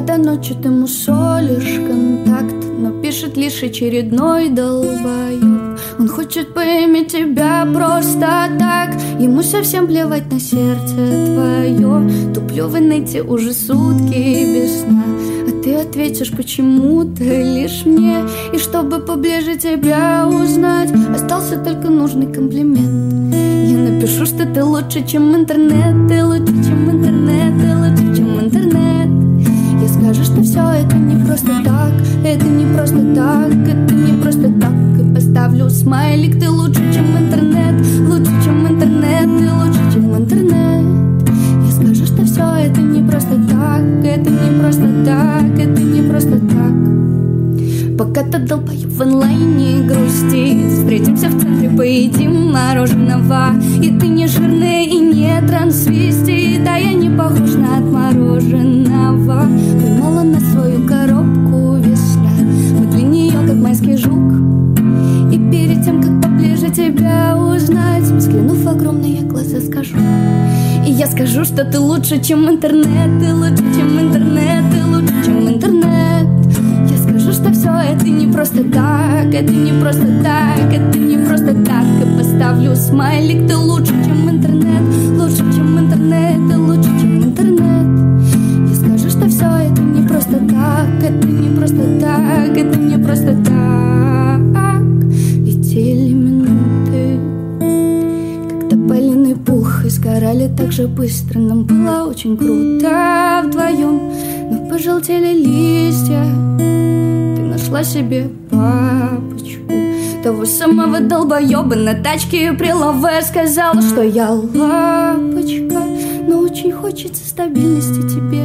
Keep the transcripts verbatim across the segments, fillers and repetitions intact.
до ночи ты мусолишь контакт, но пишет лишь очередной долбоёб. Он хочет поиметь тебя просто так, ему совсем плевать на сердце твое. Туплю в инете уже сутки без сна, а ты ответишь почему-то лишь мне. И чтобы поближе тебя узнать, остался только нужный комплимент. Я напишу, что ты лучше, чем интернет, ты лучше, чем интернет, ты лучше, чем интернет. Я скажу, что все это не просто так, это не просто так, это не просто так. И поставлю смайлик, ты лучше, чем интернет, лучше, чем интернет, ты лучше, чем интернет. Я скажу, что все это не просто так, это не просто так, это не просто так. Пока ты долбоёб в онлайне грустит, встретимся в центре, поедим мороженого. И ты не жирный и не трансвестит, а я не похож на отмороженного. Поймала на свою коробку весна, мы для нее как майский жук. И перед тем, как поближе тебя узнать, взглянув огромные глаза, скажу. И я скажу, что ты лучше, чем интернет, ты лучше, чем интернет, ты лучше, чем интернет. Я скажу, что все это не просто так, это не просто так, это не просто так. И поставлю смайлик, ты лучше, чем интернет, лучше, чем интернет, ты лучше, чем интернет. Я скажу, что все это не просто так, это не просто так, это не просто так. Летели минуты, как тополиный пух, и сгорали так же быстро. Нам было очень круто вдвоем, но пожелтели листья. Ты нашла себе папочку, того самого долбоеба на тачке при лаве. Сказала, что я лапочка, но очень хочется стабильности тебе.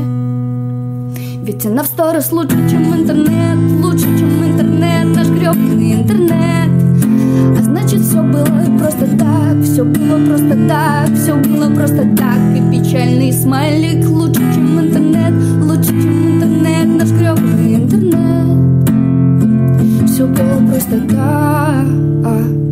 Ведь она в сто раз лучше, чем интернет, лучше, чем интернет, наш гребаный интернет. А значит, все было просто так, все было просто так, все было просто так. И печальный смайлик лучше, чем интернет, лучше, чем интернет, наш гребаный интернет. Все было просто так.